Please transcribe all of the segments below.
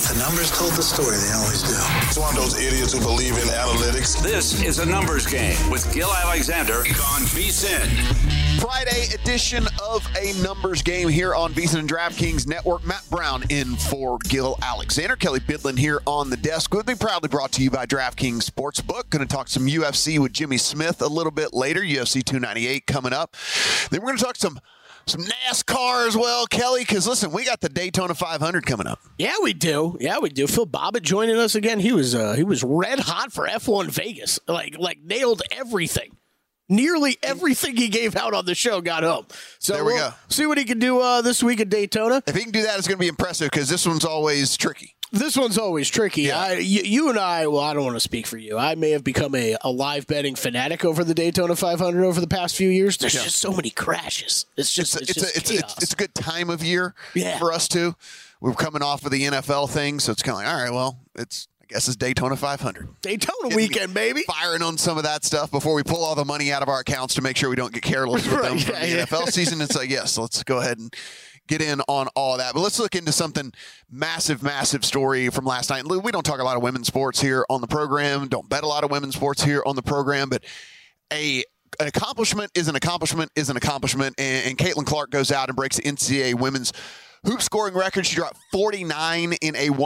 The numbers told the story. They always do. It's one of those idiots who believe in analytics. This is A Numbers Game with Gil Alexander on VSiN. Friday edition of A Numbers Game here on VSiN and DraftKings Network. Matt Brown in for Gil Alexander. Kelly Bidlin here on the desk. We'll be proudly brought to you by DraftKings Sportsbook. Going to talk some UFC with Jimmy Smith a little bit later. UFC 298 coming up. Then we're going to talk some NASCAR as well, Kelly, because, listen, we got the Daytona 500 coming up. Yeah, we do. Phil Bobbitt joining us again. He was red hot for F1 Vegas, like nailed everything. Nearly everything he gave out on the show got home. So there we go. See what he can do this week at Daytona. If he can do that, it's going to be impressive because this one's always tricky. This one's always tricky. Yeah. You and I, well, I don't want to speak for you. I may have become a live betting fanatic over the Daytona 500 over the past few years. There's just so many crashes. It's a good time of year for us too. We're coming off of the NFL thing, so it's kind of like, all right, well, I guess it's Daytona 500. Daytona weekend, baby. Firing on some of that stuff before we pull all the money out of our accounts to make sure we don't get careless with them from the NFL season. It's like, yes, let's go ahead and get in on all of that. But let's look into something massive story from last night. We don't talk a lot of women's sports here on the program. Don't bet a lot of women's sports here on the program. But an accomplishment is an accomplishment is an accomplishment. And Caitlin Clark goes out and breaks the NCAA women's hoop scoring record. She dropped 49 in a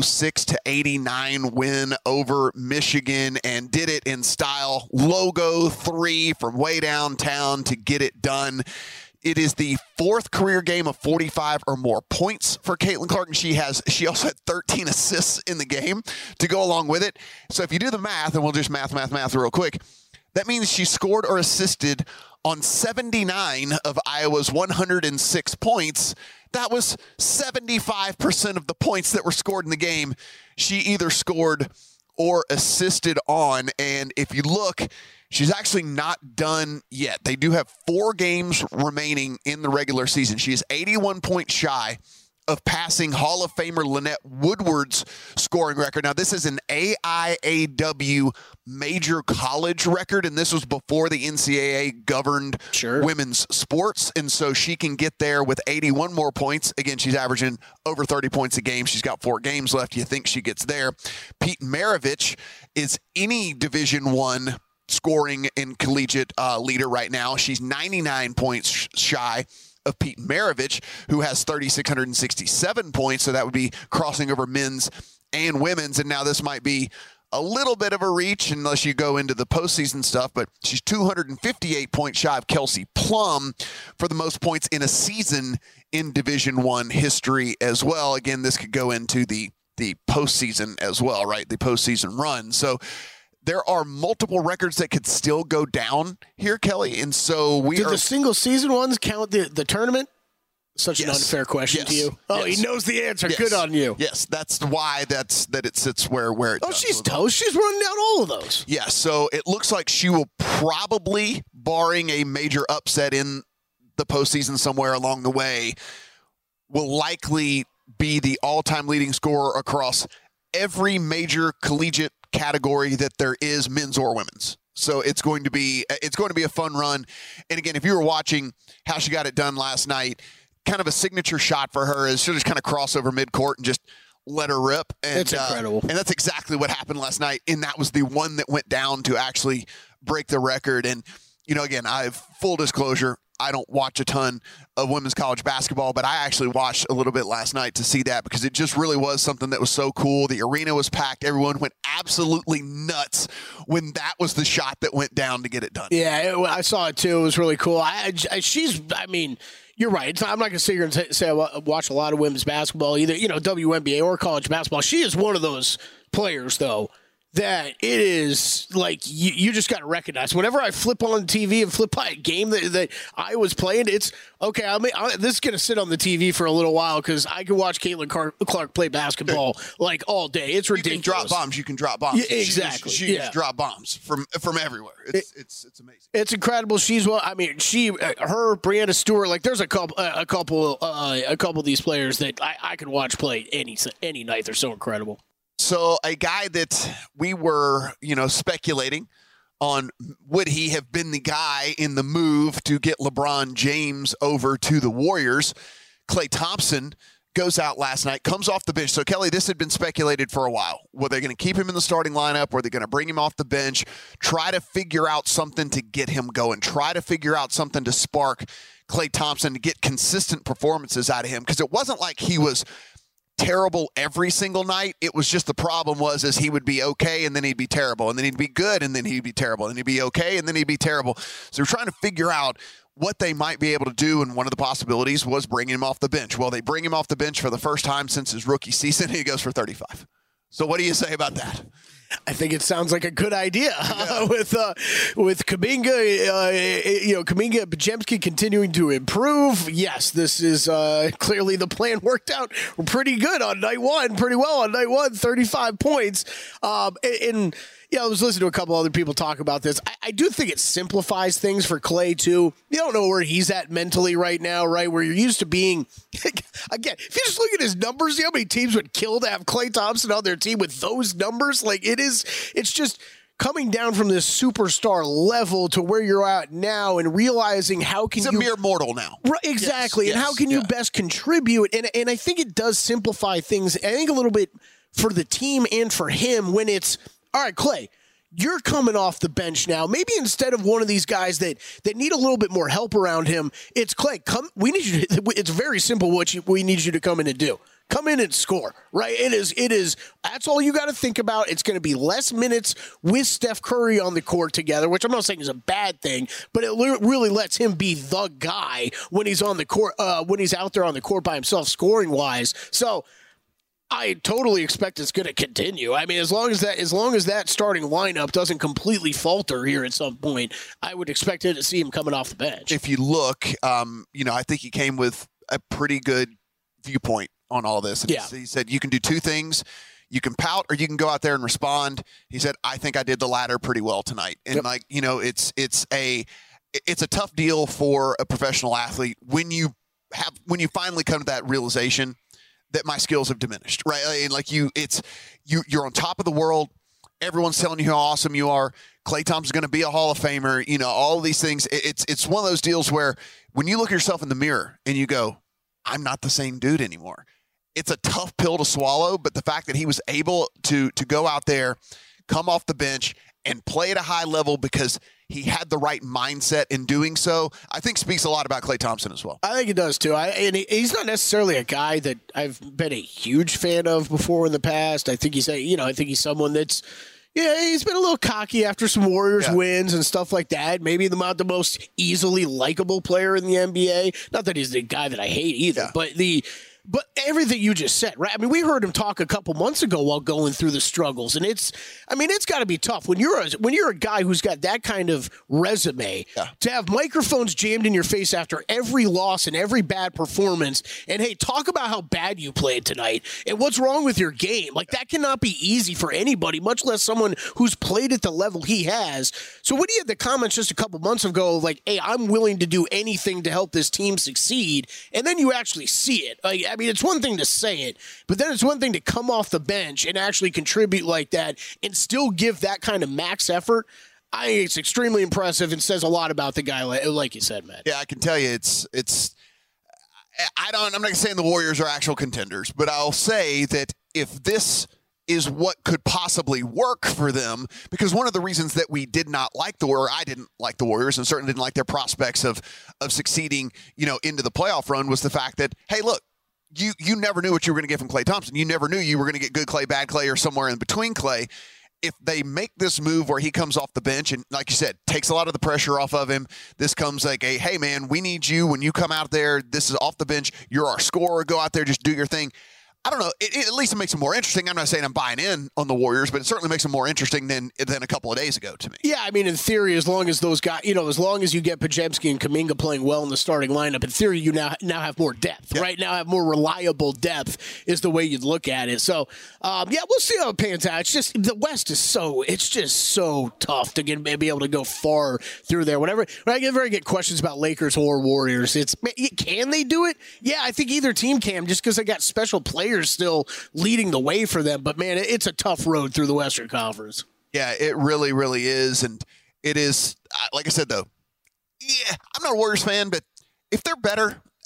106-89 win over Michigan and did it in style. Logo 3 from way downtown to get it done. It is the fourth career game of 45 or more points for Caitlin Clark, and she also had 13 assists in the game to go along with it. So if you do the math, and we'll just math real quick, that means she scored or assisted on 79 of Iowa's 106 points. That was 75% of the points that were scored in the game. She either scored or assisted on. And if you look, she's actually not done yet. They do have 4 games remaining in the regular season. She is 81 points shy of passing Hall of Famer Lynette Woodward's scoring record. Now, this is an AIAW major college record, and this was before the NCAA governed women's sports. And so she can get there with 81 more points. Again, she's averaging over 30 points a game. She's got 4 games left. You think she gets there. Pete Maravich is any Division I scoring in collegiate leader right now. She's 99 points shy of Pete Maravich, who has 3,667 points. So that would be crossing over men's and women's. And now this might be a little bit of a reach unless you go into the postseason stuff, but she's 258 points shy of Kelsey Plum for the most points in a season in Division I history as well. Again, this could go into the postseason as well, right? The postseason run. So there are multiple records that could still go down here, Kelly. And so do the single season ones count the tournament? Such an unfair question to you. Oh, he knows the answer. Yes. Good on you. Yes, that's why that it sits where it does. She's toast. She's running down all of those. Yeah, so it looks like she will probably, barring a major upset in the postseason somewhere along the way, will likely be the all-time leading scorer across every major collegiate category that there is, men's or women's. So it's going to be a fun run. And again, if you were watching how she got it done last night, kind of a signature shot for her is she'll just kind of cross over midcourt and just let her rip. And it's incredible. And that's exactly what happened last night. And that was the one that went down to actually break the record. And, again, I have full disclosure, I don't watch a ton of women's college basketball, but I actually watched a little bit last night to see that because it just really was something that was so cool. The arena was packed. Everyone went absolutely nuts when that was the shot that went down to get it done. Yeah, I saw it too. It was really cool. You're right. I'm not going to sit here and say I watch a lot of women's basketball, either WNBA or college basketball. She is one of those players, though, that it is like you just got to recognize. Whenever I flip on TV and flip by a game that I was playing, it's okay. This is going to sit on the TV for a little while because I can watch Caitlin Clark play basketball like all day. It's ridiculous. You can drop bombs. Yeah, exactly. She just drop bombs from everywhere. It's amazing. It's incredible. She's her Brianna Stewart. Like there's a couple of these players that I could watch play any night. They're so incredible. So a guy that we were, speculating on, would he have been the guy in the move to get LeBron James over to the Warriors? Klay Thompson goes out last night, comes off the bench. So, Kelly, this had been speculated for a while. Were they going to keep him in the starting lineup? Were they going to bring him off the bench? Try to figure out something to get him going. Try to figure out something to spark Klay Thompson to get consistent performances out of him. Because it wasn't like he was terrible every single night. It was just the problem was he would be okay and then he'd be terrible. And then he'd be good and then he'd be terrible. And he'd be okay and then he'd be terrible. So we're trying to figure out what they might be able to do, and one of the possibilities was bringing him off the bench. Well, they bring him off the bench for the first time since his rookie season, and he goes for 35. So what do you say about that? I think it sounds like a good idea with Kuminga, Kuminga, Podziemski continuing to improve. Yes, this is clearly the plan worked out pretty good on night one, pretty well on night one, 35 points. I was listening to a couple other people talk about this. I do think it simplifies things for Klay, too. You don't know where he's at mentally right now, right? Where you're used to being, again, if you just look at his numbers, you know how many teams would kill to have Klay Thompson on their team with those numbers? It's just coming down from this superstar level to where you're at now and realizing how can He's a mere mortal now. Right, exactly. Yes, and how can you best contribute? And I think it does simplify things, I think, a little bit for the team and for him when it's, all right, Klay, you're coming off the bench now. Maybe instead of one of these guys that need a little bit more help around him, it's Klay. We need you. It's very simple what we need you to come in and do. Come in and score, right? It is. That's all you got to think about. It's going to be less minutes with Steph Curry on the court together, which I'm not saying is a bad thing, but it really lets him be the guy when he's on the court, when he's out there on the court by himself, scoring wise. So I totally expect it's going to continue. I mean, as long as that starting lineup doesn't completely falter here at some point, I would expect to see him coming off the bench. If you look, I think he came with a pretty good viewpoint on all this. And he said, you can do two things. You can pout or you can go out there and respond. He said, I think I did the latter pretty well tonight. And it's a tough deal for a professional athlete when you finally come to that realization that my skills have diminished, right? And you're on top of the world. Everyone's telling you how awesome you are. Klay Thompson's going to be a Hall of Famer. All these things. It's one of those deals where when you look at yourself in the mirror and you go, I'm not the same dude anymore. It's a tough pill to swallow, but the fact that he was able to go out there, come off the bench, and play at a high level because he had the right mindset in doing so, I think speaks a lot about Klay Thompson as well. I think it does, too. And he's not necessarily a guy that I've been a huge fan of before in the past. I think he's someone that's, he's been a little cocky after some Warriors wins and stuff like that. Maybe not the most easily likable player in the NBA. Not that he's the guy that I hate either, but everything you just said, right? I mean, we heard him talk a couple months ago while going through the struggles, and it's got to be tough when you're a guy who's got that kind of resume to have microphones jammed in your face after every loss and every bad performance. And hey, talk about how bad you played tonight and what's wrong with your game. Like that cannot be easy for anybody, much less someone who's played at the level he has. So when he had the comments just a couple months ago, like, hey, I'm willing to do anything to help this team succeed, and then you actually see it. I mean, it's one thing to say it, but then it's one thing to come off the bench and actually contribute like that and still give that kind of max effort. I think it's extremely impressive and says a lot about the guy, like you said, Matt. Yeah, I can tell you I'm not saying the Warriors are actual contenders, but I'll say that if this is what could possibly work for them, because one of the reasons that we did not like I didn't like the Warriors and certainly didn't like their prospects of succeeding, into the playoff run was the fact that, hey, look, you never knew what you were going to get from Klay Thompson. You never knew you were going to get good Klay, bad Klay, or somewhere in between Klay. If they make this move where he comes off the bench and, like you said, takes a lot of the pressure off of him, this comes like a, hey, man, we need you when you come out there. This is off the bench. You're our scorer. Go out there, just do your thing. I don't know. At least it makes it more interesting. I'm not saying I'm buying in on the Warriors, but it certainly makes them more interesting than a couple of days ago to me. Yeah, I mean, in theory, as long as those guys, as long as you get Podziemski and Kuminga playing well in the starting lineup, in theory, you now have more depth, right? Now have more reliable depth is the way you'd look at it. So, we'll see how it pans out. It's just the West is just so tough to be able to go far through there. Whenever I get questions about Lakers or Warriors, can they do it? Yeah, I think either team can, just because they got special players still leading the way for them. But, man, it's a tough road through the Western Conference. Yeah, it really, really is. And it is, like I said, though, I'm not a Warriors fan, but if they're better,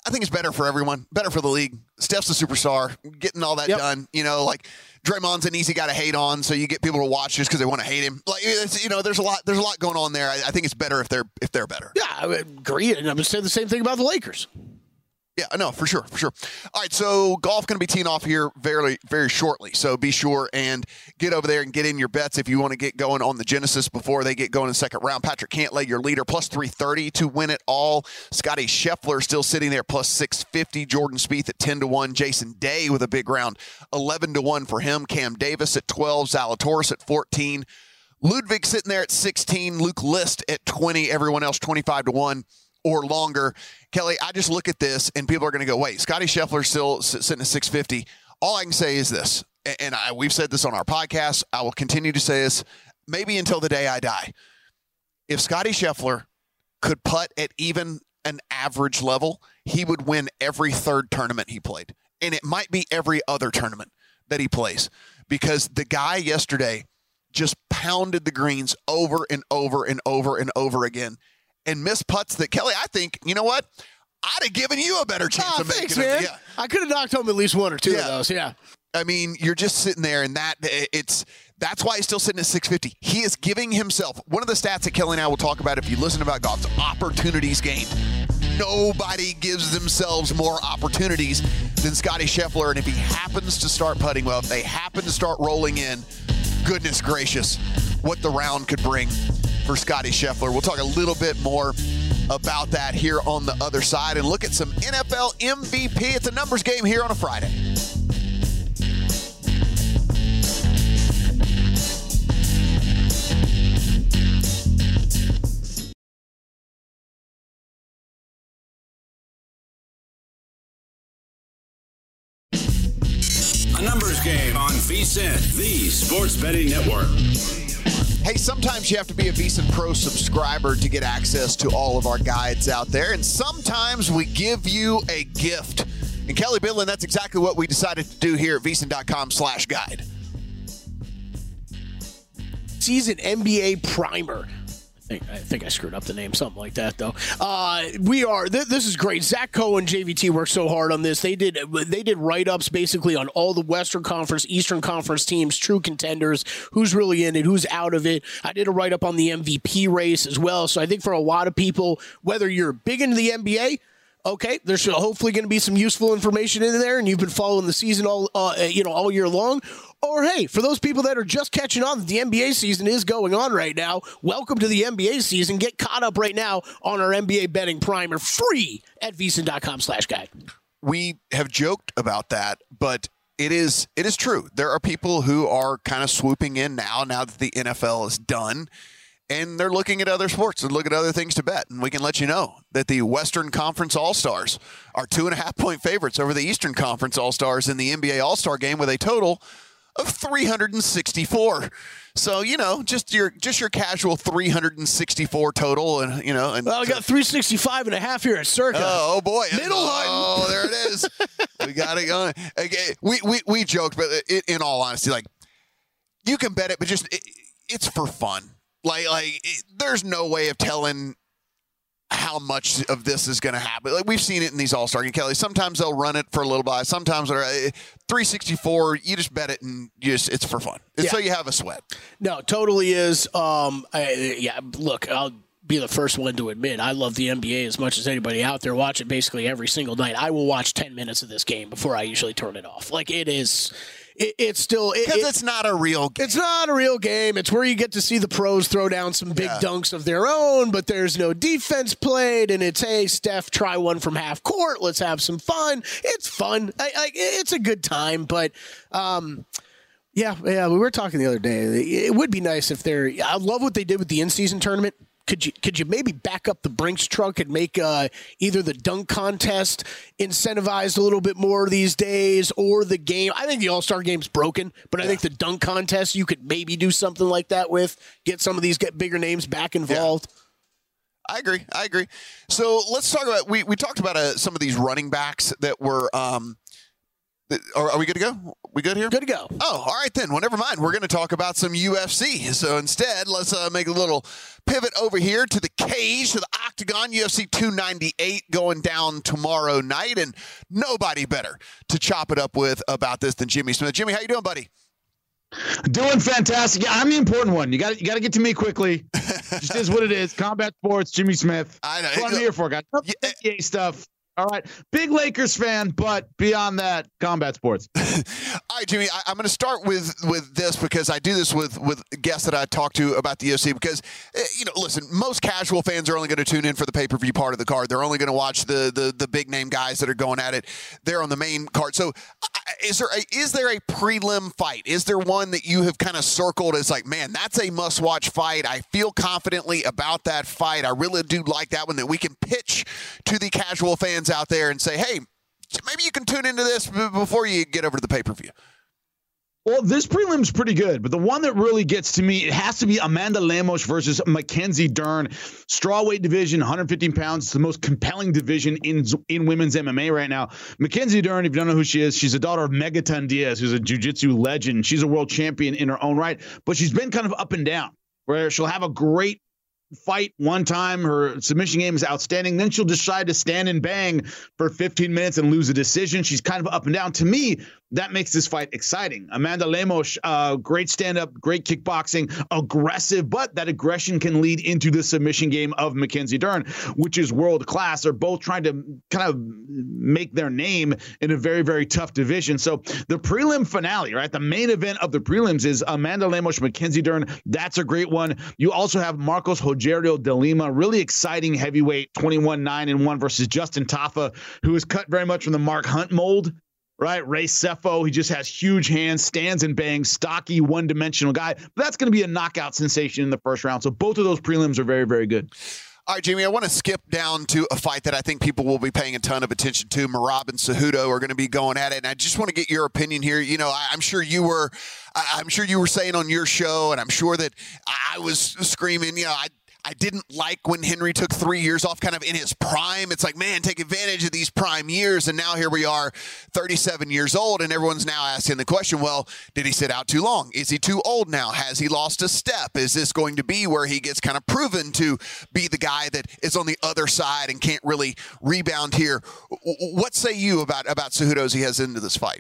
I think it's better for everyone, better for the league. Steph's a superstar, getting all that done. You know, like Draymond's an easy guy to hate on, so you get people to watch just because they want to hate him. Like, it's, you know, there's a lot going on there. I think it's better if they're better. Yeah, I would agree, and I'm saying the same thing about the Lakers. Yeah, no, for sure. All right, so golf going to be teeing off here very, very shortly. So be sure and get over there and get in your bets if you want to get going on the Genesis before they get going in the second round. Patrick Cantlay, your leader, plus 330 to win it all. Scotty Scheffler still sitting there, plus 650. Jordan Spieth at 10-1. Jason Day with a big round, 11-1 for him. Cam Davis at 12. Zalatoris at 14. Ludwig sitting there at 16. Luke List at 20. Everyone else 25-1. Or longer. Kelly, I just look at this and people are going to go, wait, Scotty Scheffler's still sitting at 650. All I can say is this, and we've said this on our podcast. I will continue to say this maybe until the day I die. If Scotty Scheffler could putt at even an average level, he would win every third tournament he played. And it might be every other tournament that he plays because the guy yesterday just pounded the greens over and over and over and over again. And missed putts that, Kelly, I think, you know what? I'd have given you a better chance of making man. it. Yeah. I could have knocked home at least one or two of those, I mean, you're just sitting there, and that's why he's still sitting at 650. He is giving himself, one of the stats that Kelly and I will talk about if you listen about golf, is opportunities gained. Nobody gives themselves more opportunities than Scotty Scheffler, and if he happens to start putting well, if they happen to start rolling in, goodness gracious, what the round could bring for Scotty Scheffler. We'll talk a little bit more about that here on the other side and look at some NFL MVP. It's a numbers game here on a Friday. A numbers game on VSiN, the sports betting network. Hey, sometimes you have to be a VSiN Pro subscriber to get access to all of our guides out there, and sometimes we give you a gift. And Kelly Bidlin, that's exactly what we decided to do here at VSiN.com/guide. Season NBA Primer. I think I screwed up the name, something like that, though. This is great. Zach Cohen, JVT, worked so hard on this. They did write-ups basically on all the Western Conference, Eastern Conference teams, true contenders, who's really in it, who's out of it. I did a write-up on the MVP race as well. So I think for a lot of people, whether you're big into the NBA, okay, there's hopefully going to be some useful information in there, and you've been following the season all year long. Or, hey, for those people that are just catching on that the NBA season is going on right now, welcome to the NBA season. Get caught up right now on our NBA betting primer, free at VSiN.com/guide. We have joked about that, but it is true. There are people who are kind of swooping in now that the NFL is done, and they're looking at other sports and look at other things to bet. And we can let you know that the Western Conference All-Stars are 2.5-point favorites over the Eastern Conference All-Stars in the NBA All-Star game with a total of 364. So, just your casual 364 total. And, well, I got 365 and a half here at Circa. Oh boy. Middle Hutton. Oh, there it is. We got it going. Okay, we joked, but in all honesty, like, you can bet it, but just, it's for fun. There's no way of telling how much of this is going to happen. Like, we've seen it in these All-Star games, Kelly. Sometimes they'll run it for a little while. Sometimes they're 364. You just bet it and it's for fun. So you have a sweat. No, totally is. Look, I'll be the first one to admit I love the NBA as much as anybody out there. Watch it basically every single night. I will watch 10 minutes of this game before I usually turn it off. Like, it is. It's still because it's not a real game. It's not a real game. It's where you get to see the pros throw down some big dunks of their own, but there's no defense played, and it's, hey, Steph, try one from half court. Let's have some fun. It's fun. It's a good time, but we were talking the other day. It would be nice if I love what they did with the in-season tournament. Could you maybe back up the Brinks truck and make either the dunk contest incentivized a little bit more these days, or the game? I think the All-Star game's broken, but I think the dunk contest you could maybe do something like that with, get some of these bigger names back involved. Yeah. I agree. So let's talk about we talked about some of these running backs that were Are we good to go? We good here? Good to go. Oh, all right then. Well, never mind. We're going to talk about some UFC. So instead, let's make a little pivot over here to the cage, to the octagon. UFC 298 going down tomorrow night, and nobody better to chop it up with about this than Jimmy Smith. Jimmy, how you doing, buddy? Doing fantastic. Yeah, I'm the important one. You got to get to me quickly. Just is what it is. Combat sports, Jimmy Smith. I know. That's what I'm here for, guys. NBA stuff. All right. Big Lakers fan, but beyond that, combat sports. All right, Jimmy, I'm going to start with this because I do this with guests that I talk to about the UFC because, listen, most casual fans are only going to tune in for the pay-per-view part of the card. They're only going to watch the big-name guys that are going at it. They're on the main card. So is there a prelim fight? Is there one that you have kind of circled as like, man, that's a must-watch fight. I feel confidently about that fight. I really do like that one that we can pitch to the casual fans out there and say, hey, maybe you can tune into this before you get over to the pay-per-view. Well, this prelim's pretty good, but the one that really gets to me, it has to be Amanda Lemos versus Mackenzie Dern. Strawweight division, 115 pounds. It's the most compelling division in women's MMA right now. Mackenzie Dern, if you don't know who she is, she's the daughter of Megaton Diaz, who's a jiu-jitsu legend. She's a world champion in her own right, but she's been kind of up and down, where she'll have a great fight one time, her submission game is outstanding, then she'll decide to stand and bang for 15 minutes and lose a decision. She's kind of up and down. To me, that makes this fight exciting. Amanda Lemos, great stand-up, great kickboxing, aggressive, but that aggression can lead into the submission game of Mackenzie Dern, which is world-class. They're both trying to kind of make their name in a very, very tough division. So the prelim finale, right, the main event of the prelims is Amanda Lemos, Mackenzie Dern. That's a great one. You also have Marcos Rogerio de Lima, really exciting heavyweight, 21-9-1 versus Justin Tafa, who is cut very much from the Mark Hunt mold. Right, Ray Sefo, he just has huge hands, stands and bangs, stocky, one-dimensional guy. But that's going to be a knockout sensation in the first round. So both of those prelims are very, very good. All right, Jamie, I want to skip down to a fight that I think people will be paying a ton of attention to. Merab and Cejudo are going to be going at it, and I just want to get your opinion here. You know, I'm sure you were saying on your show, and I'm sure that I was screaming, I didn't like when Henry took 3 years off kind of in his prime. It's like, man, take advantage of these prime years. And now here we are, 37 years old, and everyone's now asking the question, well, did he sit out too long? Is he too old now? Has he lost a step? Is this going to be where he gets kind of proven to be the guy that is on the other side and can't really rebound here? What say you about Cejudo as he has into this fight?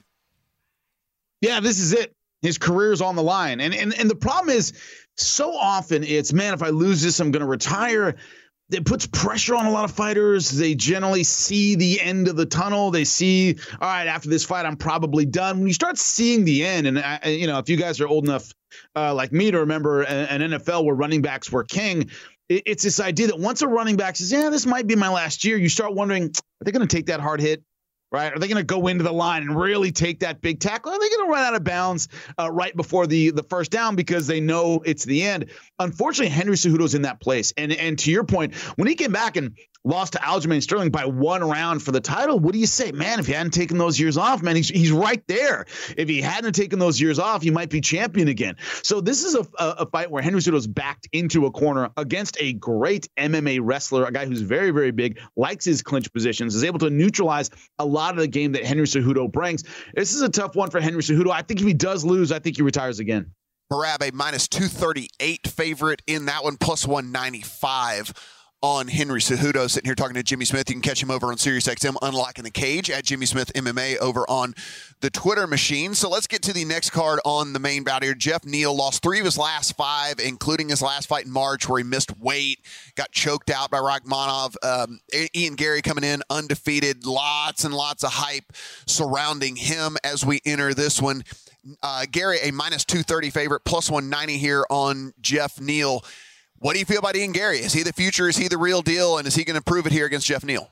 Yeah, this is it. His career is on the line. And the problem is, so often it's, man, if I lose this, I'm going to retire. It puts pressure on a lot of fighters. They generally see the end of the tunnel. They see, all right, after this fight, I'm probably done. When you start seeing the end, and if you guys are old enough like me to remember an NFL where running backs were king, it's this idea that once a running back says, yeah, this might be my last year, you start wondering, are they going to take that hard hit? Right? Are they going to go into the line and really take that big tackle? Are they going to run out of bounds right before the first down because they know it's the end? Unfortunately, Henry Cejudo's in that place. And to your point, when he came back and lost to Aljamain Sterling by 1 round for the title, what do you say? Man, if he hadn't taken those years off, man, he's right there. If he hadn't taken those years off, he might be champion again. So this is a fight where Henry Cejudo's backed into a corner against a great MMA wrestler, a guy who's very, very big, likes his clinch positions, is able to neutralize a lot of the game that Henry Cejudo brings. This is a tough one for Henry Cejudo. I think if he does lose, I think he retires again. Merab, a minus 238 favorite in that one, plus 195 on Henry Cejudo. Sitting here talking to Jimmy Smith. You can catch him over on SiriusXM, Unlocking the Cage, at Jimmy Smith MMA over on the Twitter machine. So let's get to the next card on the main bout here. Jeff Neal lost 3 of his last 5, including his last fight in March where he missed weight, got choked out by Rakhmonov. Ian Gary coming in undefeated. Lots and lots of hype surrounding him as we enter this one. Gary, a minus 230 favorite, plus 190 here on Jeff Neal. What do you feel about Ian Gary? Is he the future? Is he the real deal? And is he going to prove it here against Jeff Neal?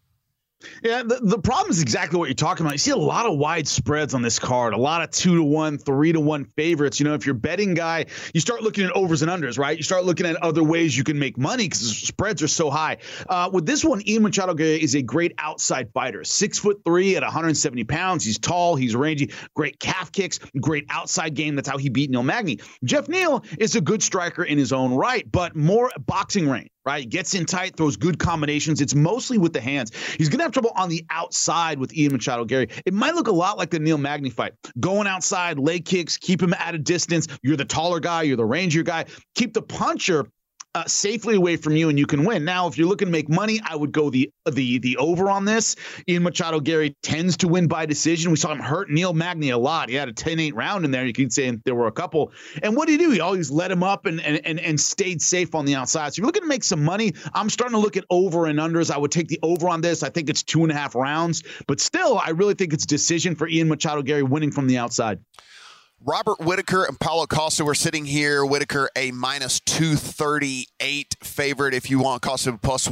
Yeah, the problem is exactly what you're talking about. You see a lot of wide spreads on this card, a lot of 2-1, 3-1 favorites. If you're a betting guy, you start looking at overs and unders, right? You start looking at other ways you can make money because the spreads are so high. With this one, Ian Machado Gary is a great outside fighter, 6'3" at 170 pounds. He's tall, he's rangy, great calf kicks, great outside game. That's how he beat Neil Magny. Jeff Neal is a good striker in his own right, but more boxing range. right? He gets in tight, throws good combinations. It's mostly with the hands. He's going to have trouble on the outside with Ian Machado Gary. It might look a lot like the Neil Magny fight. Going outside, leg kicks, keep him at a distance. You're the taller guy. You're the rangier guy. Keep the puncher safely away from you, and you can win. Now, if you're looking to make money, I would go the over on this. Ian Machado Gary tends to win by decision. We saw him hurt Neil Magny a lot. He had a 10-8 round in there. You could say there were a couple. And what did he do? He always let him up and stayed safe on the outside. So if you're looking to make some money, I'm starting to look at over and unders. I would take the over on this. I think it's 2.5 rounds. But still, I really think it's decision for Ian Machado Gary winning from the outside. Robert Whitaker and Paulo Costa were sitting here. Whitaker a minus 238 favorite. If you want Costa plus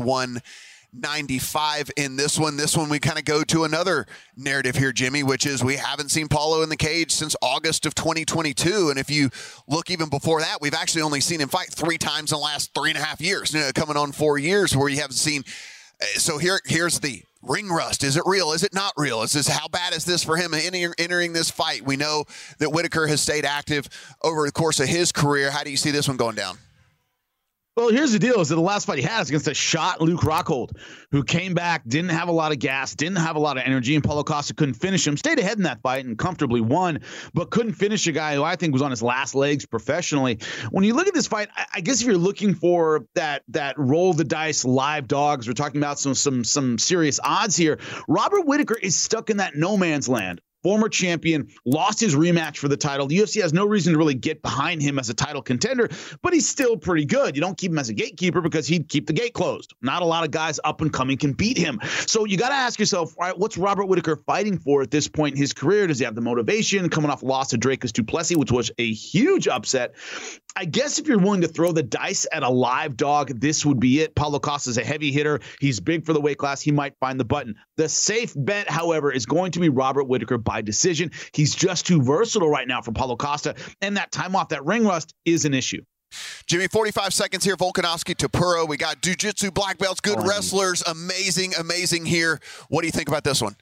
195 in this one. This one we kind of go to another narrative here, Jimmy, which is we haven't seen Paulo in the cage since August of 2022. And if you look even before that, we've actually only seen him fight 3 times in the last 3.5 years, coming on 4 years where you haven't seen. So here's the ring rust. Is it real? Is it not real? How bad is this for him entering this fight? We know that Whitaker has stayed active over the course of his career. How do you see this one going down? Well, here's the deal: is that the last fight he had is against a shot Luke Rockhold, who came back, didn't have a lot of gas, didn't have a lot of energy, and Paulo Costa couldn't finish him. Stayed ahead in that fight and comfortably won, but couldn't finish a guy who I think was on his last legs professionally. When you look at this fight, I guess if you're looking for that roll the dice live dogs, we're talking about some serious odds here. Robert Whitaker is stuck in that no man's land. Former champion, lost his rematch for the title. The UFC has no reason to really get behind him as a title contender, but he's still pretty good. You don't keep him as a gatekeeper because he'd keep the gate closed. Not a lot of guys up and coming can beat him. So you got to ask yourself, all right, what's Robert Whitaker fighting for at this point in his career? Does he have the motivation coming off loss to Dricus du Plessis, which was a huge upset? I guess if you're willing to throw the dice at a live dog, this would be it. Paulo Costa's a heavy hitter. He's big for the weight class. He might find the button. The safe bet, however, is going to be Robert Whitaker by decision. He's just too versatile right now for Paulo Costa, and that time off, that ring rust is an issue. Jimmy, 45 seconds here. Volkanovski, Topuria. We got jiu-jitsu black belts, good wrestlers. Amazing here. What do you think about this one?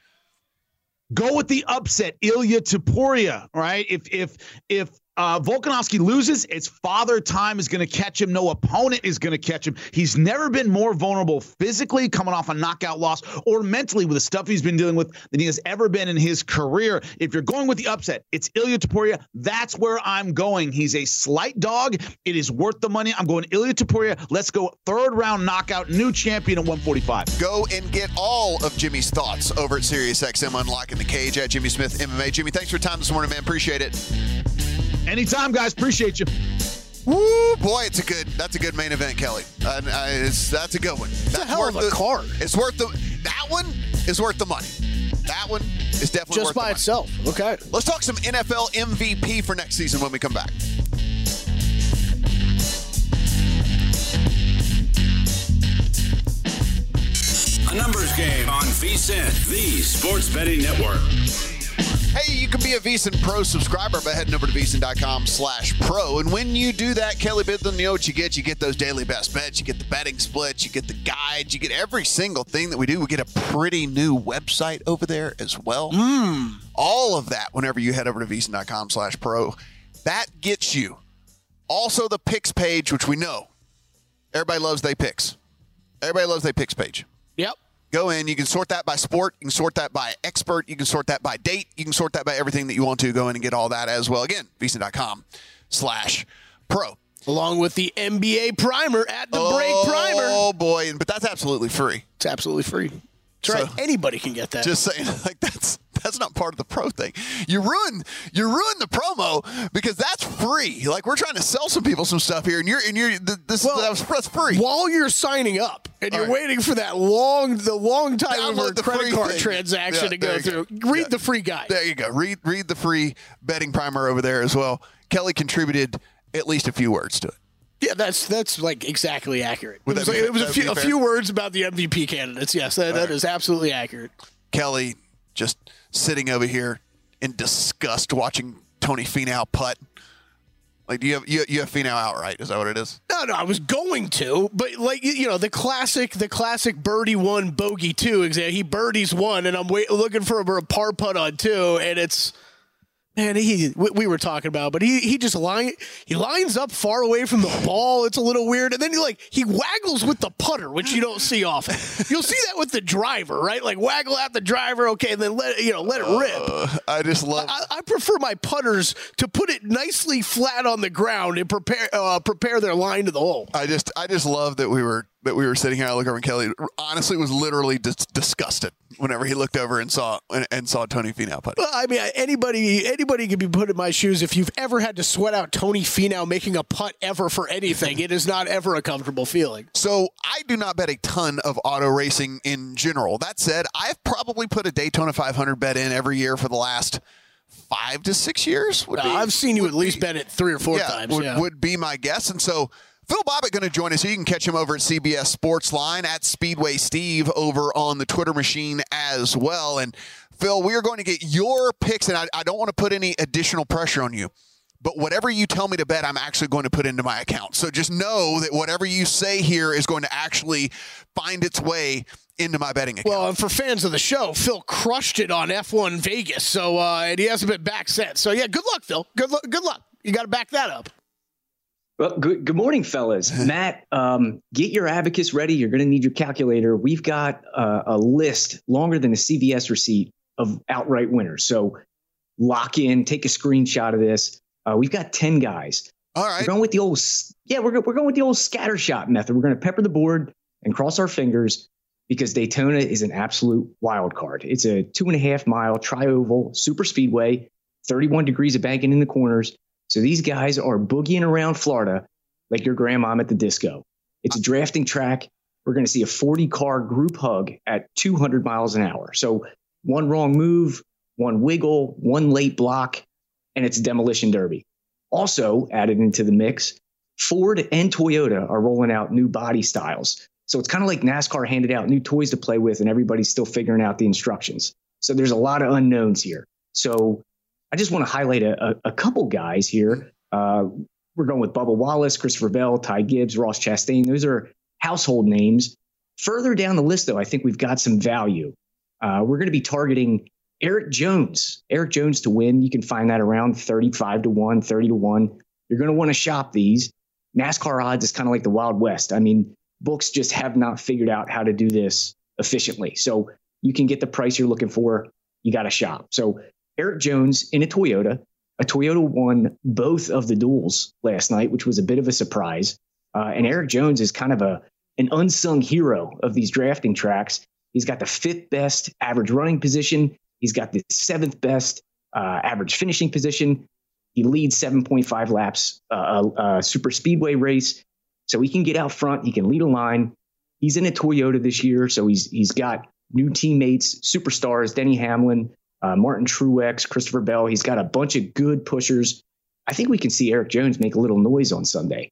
Go with the upset, Ilia Topuria, right? If Volkanovski loses, it's father time is going to catch him. No opponent is going to catch him. He's never been more vulnerable physically coming off a knockout loss or mentally with the stuff he's been dealing with than he has ever been in his career. If you're going with the upset, it's Ilia Topuria. That's where I'm going. He's a slight dog. It is worth the money. I'm going Ilia Topuria. Let's go 3rd round knockout, new champion at 145. Go and get all of Jimmy's thoughts over at SiriusXM Unlocking the Cage at Jimmy Smith MMA. Jimmy, thanks for your time this morning, man. Appreciate it. Anytime, guys. Appreciate you. Woo, boy, that's a good main event, Kelly. That's a good one. That's a hell of a card. It's worth that one is worth the money. That one is definitely just worth by itself. Okay. Let's talk some NFL MVP for next season when we come back. A numbers game on VSiN, the sports betting network. Hey, you can be a VSiN Pro subscriber by heading over to VSiN.com/pro. And when you do that, Kelly Bidlin, you know what you get? You get those daily best bets. You get the betting splits. You get the guides. You get every single thing that we do. We get a pretty new website over there as well. All of that whenever you head over to VSiN.com/pro. That gets you also the picks page, which we know everybody loves they picks. Everybody loves they picks page. Yep. Go in. You can sort that by sport. You can sort that by expert. You can sort that by date. You can sort that by everything that you want to. Go in and get all that as well. Again, VSiN.com/pro. Along with the NBA primer at the break primer. Oh, boy. But that's absolutely free. It's absolutely free. That's right. Anybody can get that. Just saying, like that's not part of the pro thing. You ruin the promo because that's free. Like we're trying to sell some people some stuff here, and that's free. While you're signing up and you're waiting for that long time over credit card transaction to go through, read the free guide. There you go. Read the free betting primer over there as well. Kelly contributed at least a few words to it. Yeah, that's like exactly accurate. It was a few words about the MVP candidates. Yes, that is absolutely accurate. Kelly just sitting over here in disgust watching Tony Finau putt. Like, do you have Finau outright? Is that what it is? No, I was going to, but like the classic birdie 1, bogey 2 example. He birdies 1, and I'm looking for a par putt on 2, and it's Man, we were talking about, but he just lines up far away from the ball. It's a little weird, and then he waggles with the putter, which you don't see often. You'll see that with the driver, right? Like waggle at the driver, okay, and then let it rip. I just love. I prefer my putters to put it nicely flat on the ground and prepare their line to the hole. I just love that we were sitting here. I look over and Kelly honestly was literally disgusted whenever he looked over and saw Tony Finau putt. Well, I mean, anybody can be put in my shoes. If you've ever had to sweat out Tony Finau making a putt ever for anything, it is not ever a comfortable feeling. So I do not bet a ton of auto racing in general. That said, I've probably put a Daytona 500 bet in every year for the last 5 to 6 years. I've seen you at least bet it 3 or 4 times. Would be my guess. And so Phil Bobbitt going to join us. You can catch him over at CBS Sportsline at Speedway Steve over on the Twitter machine as well. And Phil, we are going to get your picks, and I don't want to put any additional pressure on you, but whatever you tell me to bet, I'm actually going to put into my account. So just know that whatever you say here is going to actually find its way into my betting account. Well, and for fans of the show, Phil crushed it on F1 Vegas, so and he hasn't been back since. So yeah, good luck, Phil. Good luck. You got to back that up. Well, good morning, fellas. Matt, get your abacus ready. You're going to need your calculator. We've got a list longer than a CVS receipt of outright winners. So lock in, take a screenshot of this. We've got 10 guys. All right. We're going with the old, we're going with the old scattershot method. We're going to pepper the board and cross our fingers because Daytona is an absolute wild card. It's a 2.5 mile tri-oval super speedway, 31 degrees of banking in the corners. So these guys are boogieing around Florida like your grandmom at the disco. It's a drafting track. We're going to see a 40-car group hug at 200 miles an hour. So one wrong move, one wiggle, one late block, and it's a demolition derby. Also added into the mix, Ford and Toyota are rolling out new body styles. So it's kind of like NASCAR handed out new toys to play with, and everybody's still figuring out the instructions. So there's a lot of unknowns here. So I just want to highlight a couple guys here. We're going with Bubba Wallace, Christopher Bell, Ty Gibbs, Ross Chastain. Those are household names. Further down the list, though, I think we've got some value. We're going to be targeting Eric Jones. Eric Jones to win. You can find that around 35 to 1, 30 to 1. You're going to want to shop these. NASCAR odds is kind of like the Wild West. I mean, books just have not figured out how to do this efficiently. So you can get the price you're looking for. You got to shop. So Eric Jones in a Toyota. A Toyota won both of the duels last night, which was a bit of a surprise. And Eric Jones is kind of an unsung hero of these drafting tracks. He's got the 5th best average running position. He's got the 7th best average finishing position. He leads 7.5 laps super speedway race. So he can get out front. He can lead a line. He's in a Toyota this year. So he's got new teammates, superstars, Denny Hamlin, Martin Truex, Christopher Bell. He's got a bunch of good pushers. I think we can see Eric Jones make a little noise on Sunday.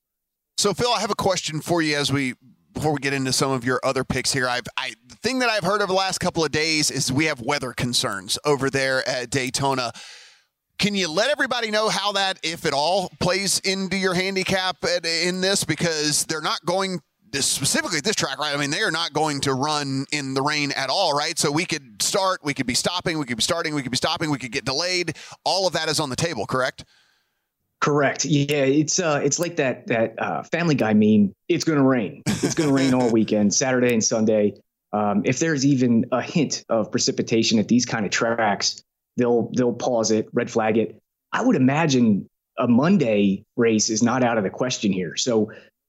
So, Phil, I have a question for you before we get into some of your other picks here. The thing that I've heard over the last couple of days is we have weather concerns over there at Daytona. Can you let everybody know how that, if at all, plays into your handicap in this? Because they're not going specifically at this track, right? I mean, they are not going to run in the rain at all, right? So we could start, we could be stopping, we could be starting, we could be stopping, we could get delayed. All of that is on the table, correct? Correct. Yeah, it's like that Family Guy meme. It's going to rain. It's going to rain all weekend, Saturday and Sunday. If there's even a hint of precipitation at these kind of tracks, they'll pause it, red flag it. I would imagine a Monday race is not out of the question here. So,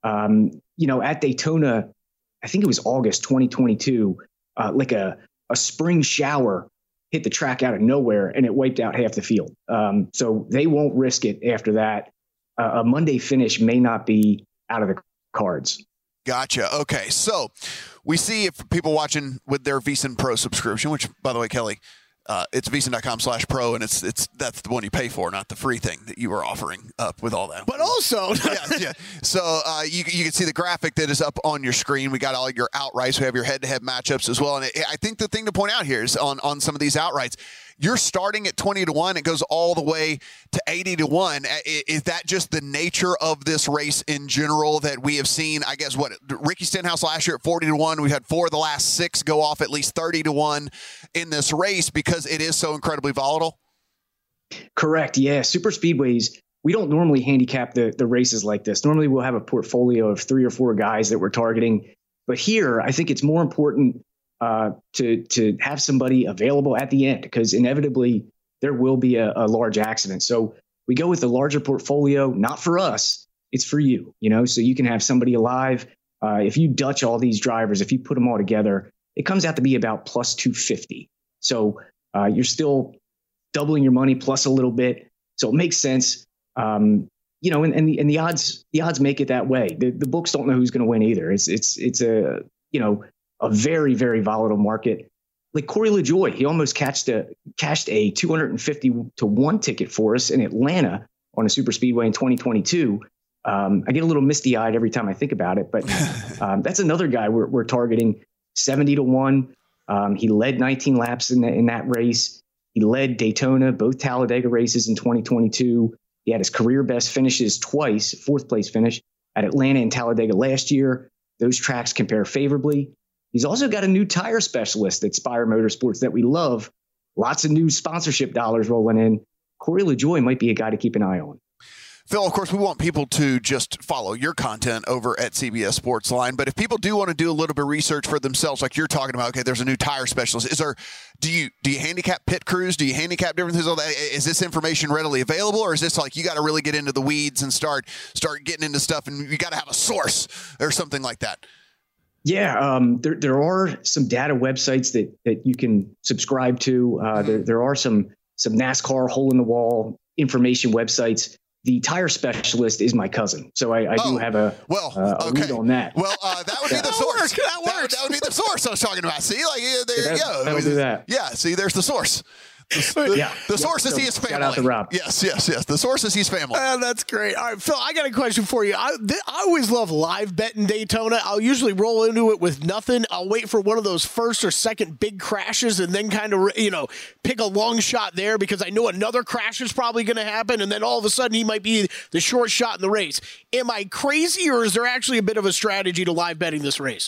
at Daytona, I think it was August 2022, like a spring shower hit the track out of nowhere and it wiped out half the field. So they won't risk it after that. A Monday finish may not be out of the cards. Gotcha. Okay. So we see if people watching with their VSiN Pro subscription, which, by the way, Kelly, it's VSiN.com/pro, and that's the one you pay for, not the free thing that you were offering up with all that. But also, yeah. So you can see the graphic that is up on your screen. We got all your outrights. We have your head-to-head matchups as well. And I think the thing to point out here is on some of these outrights, you're starting at 20 to 1. It goes all the way to 80 to 1. Is that just the nature of this race in general that we have seen? I guess Ricky Stenhouse last year at 40 to 1. We've had 4 of the last 6 go off at least 30 to 1 in this race because it is so incredibly volatile. Correct. Yeah. Super speedways. We don't normally handicap the races like this. Normally we'll have a portfolio of 3 or 4 guys that we're targeting. But here, I think it's more important to have somebody available at the end, because inevitably there will be a large accident. So we go with the larger portfolio, not for us, it's for you, so you can have somebody alive. If you Dutch all these drivers, if you put them all together, it comes out to be about plus 250. So you're still doubling your money plus a little bit. So it makes sense. And the odds make it that way. The books don't know who's going to win either. It's a very, very volatile market. Like Corey LaJoie, he almost cashed a 250-1 ticket for us in Atlanta on a super speedway in 2022. I get a little misty eyed every time I think about it, but that's another guy we're targeting 70-1. He led 19 laps in that race. He led Daytona, both Talladega races in 2022. He had his career best finishes twice, 4th place finish at Atlanta and Talladega last year. Those tracks compare favorably. He's also got a new tire specialist at Spire Motorsports that we love. Lots of new sponsorship dollars rolling in. Corey LaJoie might be a guy to keep an eye on. Phil, of course, we want people to just follow your content over at CBS Sportsline. But if people do want to do a little bit of research for themselves, like you're talking about, okay, there's a new tire specialist. Do you handicap pit crews? Do you handicap different things? Is this information readily available, or is this like you got to really get into the weeds and start getting into stuff, and you got to have a source or something like that? Yeah, there are some data websites that you can subscribe to. There are some NASCAR hole in the wall information websites. The tire specialist is my cousin, so I do have a read on that. Well, that would be the source. That would be the source I was talking about. See, like there you go. That'll do that. Yeah, see, there's the source. The source is his family. Shout out to Rob. Yes. The source is his family. That's great. All right, Phil, I got a question for you. I always love live betting Daytona. I'll usually roll into it with nothing. I'll wait for one of those first or second big crashes and then kind of, pick a long shot there because I know another crash is probably going to happen, and then all of a sudden he might be the short shot in the race. Am I crazy, or is there actually a bit of a strategy to live betting this race?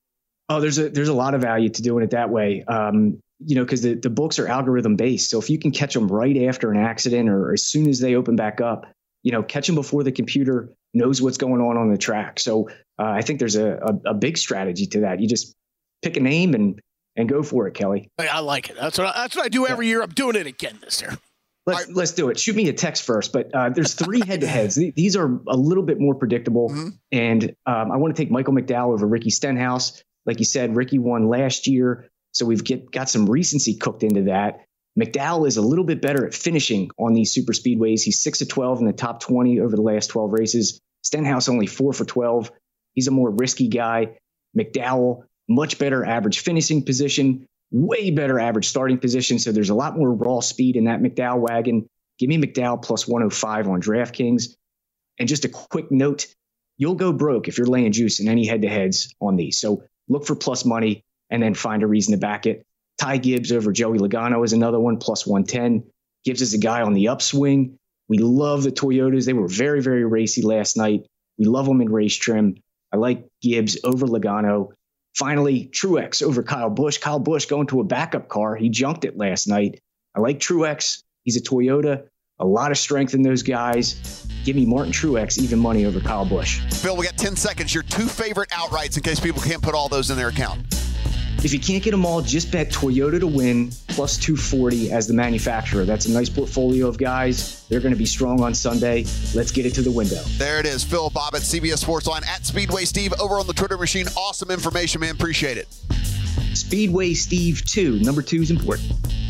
Oh, there's a lot of value to doing it that way. Because the books are algorithm based. So if you can catch them right after an accident or as soon as they open back up, catch them before the computer knows what's going on the track. So I think there's a big strategy to that. You just pick a name and go for it, Kelly. I like it. That's what I do every year. I'm doing it again this year. Let's do it. Shoot me a text first, but there's 3 head-to-heads. These are a little bit more predictable. Mm-hmm. And I want to take Michael McDowell over Ricky Stenhouse. Like you said, Ricky won last year. So we've got some recency cooked into that. McDowell is a little bit better at finishing on these super speedways. He's 6 of 12 in the top 20 over the last 12 races. Stenhouse only 4 for 12. He's a more risky guy. McDowell, much better average finishing position, way better average starting position. So there's a lot more raw speed in that McDowell wagon. Give me McDowell plus 105 on DraftKings. And just a quick note, you'll go broke if you're laying juice in any head-to-heads on these. So look for plus money and then find a reason to back it. Ty Gibbs over Joey Logano is another one, plus 110. Gibbs is a guy on the upswing. We love the Toyotas. They were very, very racy last night. We love them in race trim. I like Gibbs over Logano. Finally, Truex over Kyle Busch. Kyle Busch going to a backup car. He junked it last night. I like Truex. He's a Toyota. A lot of strength in those guys. Give me Martin Truex, even money over Kyle Busch. Phil, we got 10 seconds. Your 2 favorite outrights in case people can't put all those in their account. If you can't get them all, just bet Toyota to win plus 240 as the manufacturer. That's a nice portfolio of guys. They're going to be strong on Sunday. Let's get it to the window. There it is. Phil Bobbitt, CBS Sportsline at Speedway Steve over on the Twitter machine. Awesome information, man. Appreciate it. Speedway Steve 2. Number 2 is important.